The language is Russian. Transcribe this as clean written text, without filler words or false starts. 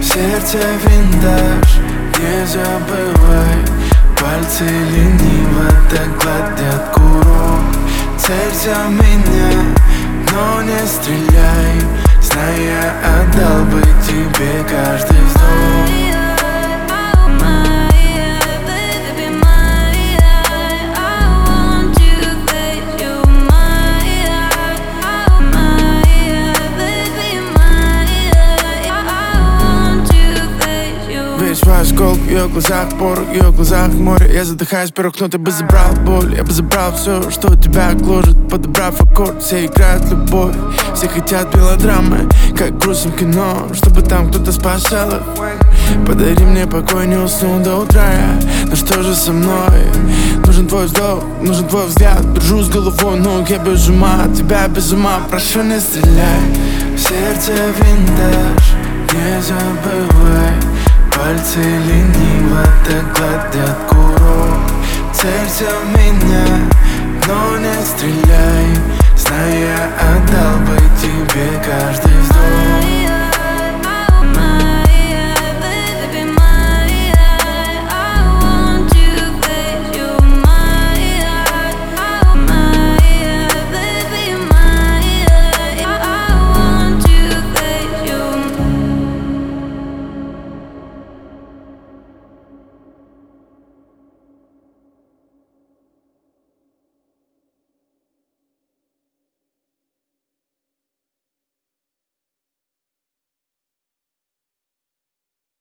Сердце винтаж, не забывай. Пальцы лениво так гладят курок. Целься в меня, но не стреляй. Знай, я отдал бы тебе каждый вздох. Весь мой осколок в ее глазах, порох в ее глазах, море. Я задыхаюсь, порог, но ты бы забрал боль. Я бы забрал все, что тебя гложет, подобрав аккорд. Все играют в любовь, все хотят мелодрамы, как грустно в кино, чтобы там кто-то спасал их. Подари мне покой, не усну до утра я. Ну что же со мной? Нужен твой вздох, нужен твой взгляд. Держу с головой, но я без ума, от тебя без ума. Прошу, не стреляй. Сердце винтаж, не забывай. Пальцы лениво так гладят курок. Целься в меня, но не стреляй. Знай, я отдал бы тебе каждый